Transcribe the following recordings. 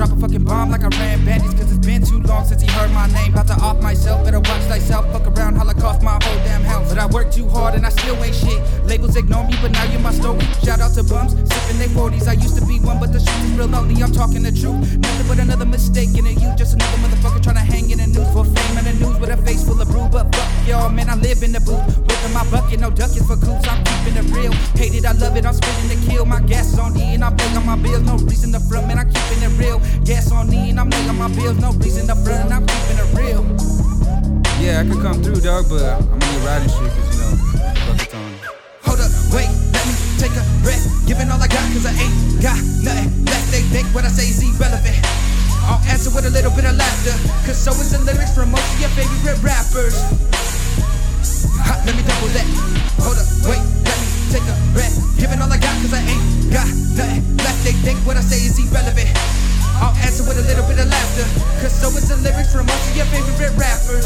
drop a fucking bomb like I ran bandits, cause it's been too long since he heard my name. About to off myself, better watch thyself. Fuck around, Holocaust my whole damn house. But I work too hard and I still ain't shit. Labels ignore me, but now you're my story. Shout out to bums, sipping they 40s. I used to be one, but the shit is real lonely. I'm talking the truth, nothing but another mistake in a you. Just another motherfucker trying to hang in the news for fame and the news with a face full of brew. But fuck y'all, man, I live in the booth. Whipping my bucket, no ducking for coops. I'm keeping it real. Hate it, I love it, I'm spitting to kill. My gas is on E and I'm paying on my bills. No reason to front, man, I'm keeping it real. Gas on E and I'm laying on my bills. No reason to front, and I'm keeping it real. Yeah, I could come through, dog, but I'm gonna need riding shit, cause buckets on. Hold up, wait, let me take a breath. Giving all I got, cause I ain't got nothing left. They think what I say is irrelevant. I'll answer with a little bit of laughter, cause so is the lyrics from most of your favorite rappers. Ha, let me double that. Hold up, wait, let me take a breath. Giving all I got, cause I ain't got nothing left. They think what I say is irrelevant. I'll answer with a little bit of laughter, cause so is the lyrics from most of your favorite rappers.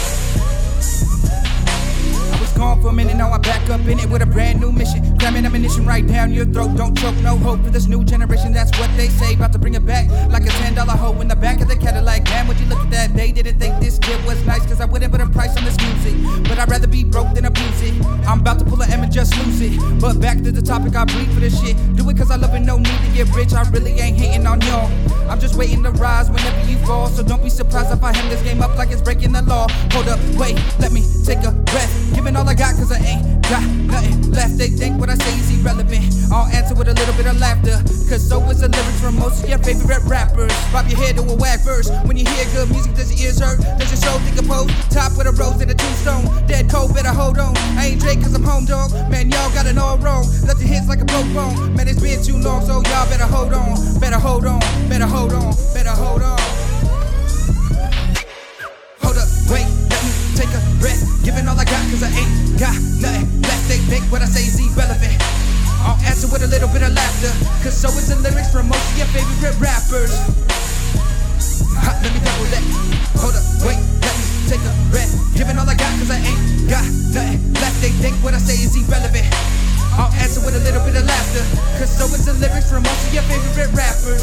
I was gone for a minute, now I'm back up in it with a brand new mission. Cramming ammunition right down your throat, don't choke, no hope for this new generation, that's what they say. About to bring it back like a $10 hoe in the back of the Cadillac. Damn, would you look at that? They didn't think this kid was nice, cause I wouldn't put a price on this music. But I'd rather be broke than abuse it. I'm about to pull an M and just lose it. But back to the topic, I breathe for this shit. Do it cause I love it, no need to get rich. I really ain't hating on y'all, I'm just waiting to rise whenever you fall. So don't be surprised if I hem this game up like it's breaking the law. Hold up, wait, let me take a breath. Giving all I got cause I ain't got nothing left. They think what I say is irrelevant. I'll answer with a little bit of laughter, cause so is the lyrics from most of your favorite rappers. Bob your head to a whack verse. When you hear good music, does your ears hurt? Does your soul decompose? Top with a rose and a tombstone. Dead cold, better hold on. I ain't Drake cause I'm home dog. Man, y'all got it all wrong. Left the hits like a broke bone. Man, it's been too long, so y'all better hold on. Better hold on, better hold on, better hold on. Hold up, wait, let me take a breath. Giving all I got cause I ain't got nothing left. They think what I say is irrelevant. I'll answer with a little bit of laughter, cause so is the lyrics from most of your favorite rappers. Ha, let me double that. Hold up, wait, let me take a breath. Giving all I got cause I ain't got nothing left. They think what I say is irrelevant. I'll answer with a little bit of laughter, cause so is the lyrics from most of your favorite rappers.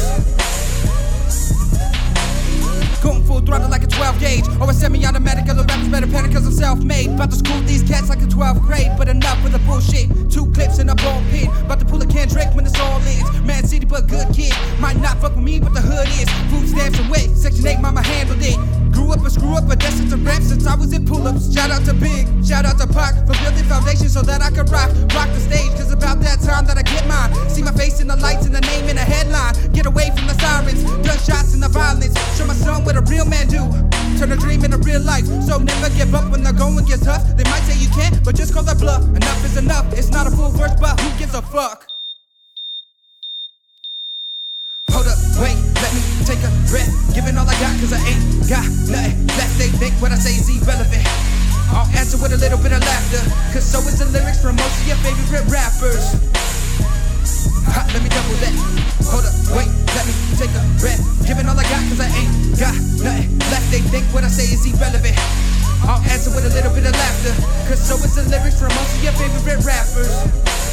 Going full throttle like a 12 gauge or a semi-automatic. Other rappers better panic cause I'm self-made. About to school these cats like a 12th grade, but enough with the bullshit. 2 clips in a ball pit. About to pull a Kendrick when it's all ends. Man City but good kid. Might not fuck with me but the hood is. Food stamps and weight. Section 8 mama handled it. Grew up a screw up, but that's just a rap since I was in pull-ups. Shout out to Big, shout out to Pac for building foundation so that I could rock the stage. Cause about that time that I get mine. See my face in the lights and the name in the headline. Get away from the sirens, gunshots and the violence. Show my son what a real man do. Turn a dream into real life. So never give up when the going gets tough. They might say you can't, but just call that bluff. Enough is enough. It's not a full verse, but who gives a fuck? Hold up, wait, let me take a breath. Giving all I got cause I ain't got nothing left. They think what I say is irrelevant. I'll answer with a little bit of laughter, cause so is the lyrics from most of your favorite rappers. Ha, let me double that. Hold up, wait, let me take a breath. Giving all I got cause I ain't got nothing left. They think what I say is irrelevant. I'll answer with a little bit of laughter, cause so is the lyrics from most of your favorite rappers.